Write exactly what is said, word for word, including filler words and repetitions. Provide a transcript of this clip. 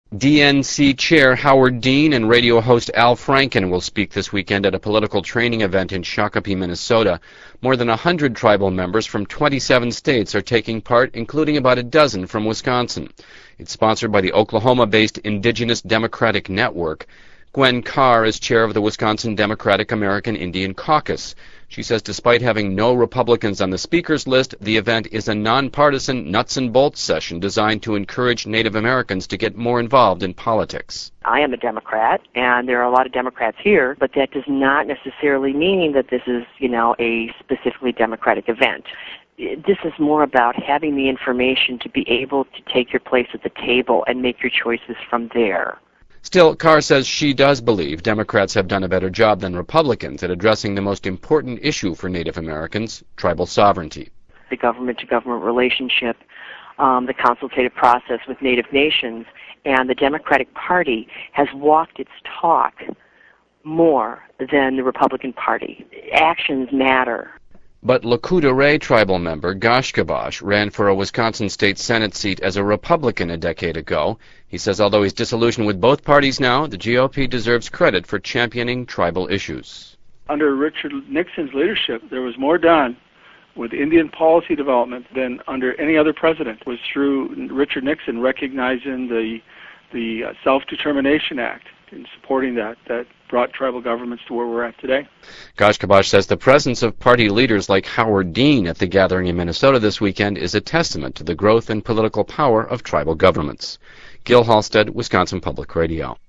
D N C Chair Howard Dean and radio host Al Franken will speak this weekend at a political training event in Shakopee, Minnesota. More than one hundred tribal members from twenty-seven states are taking part, including about a dozen from Wisconsin. It's sponsored by the Oklahoma-based Indigenous Democratic Network. Gwen Carr is chair of the Wisconsin Democratic American Indian Caucus. She says despite having no Republicans on the speakers list, the event is a nonpartisan nuts and bolts session designed to encourage Native Americans to get more involved in politics. I am a Democrat, and there are a lot of Democrats here, but that does not necessarily mean that this is, you know, a specifically Democratic event. This is more about having the information to be able to take your place at the table and make your choices from there. Still, Carr says she does believe Democrats have done a better job than Republicans at addressing the most important issue for Native Americans, tribal sovereignty. The government-to-government relationship, um, the consultative process with Native nations, and the Democratic Party has walked its talk more than the Republican Party. Actions matter. But Lakota Ray tribal member Gosh Kabosh ran for a Wisconsin state Senate seat as a Republican a decade ago. He says although he's disillusioned with both parties now, the G O P deserves credit for championing tribal issues. Under Richard Nixon's leadership, there was more done with Indian policy development than under any other president. It was through Richard Nixon recognizing the the uh, Self-Determination Act and supporting that that brought tribal governments to where we're at today. Gosh Kabosh says the presence of party leaders like Howard Dean at the gathering in Minnesota this weekend is a testament to the growth and political power of tribal governments. Gil Halstead, Wisconsin Public Radio.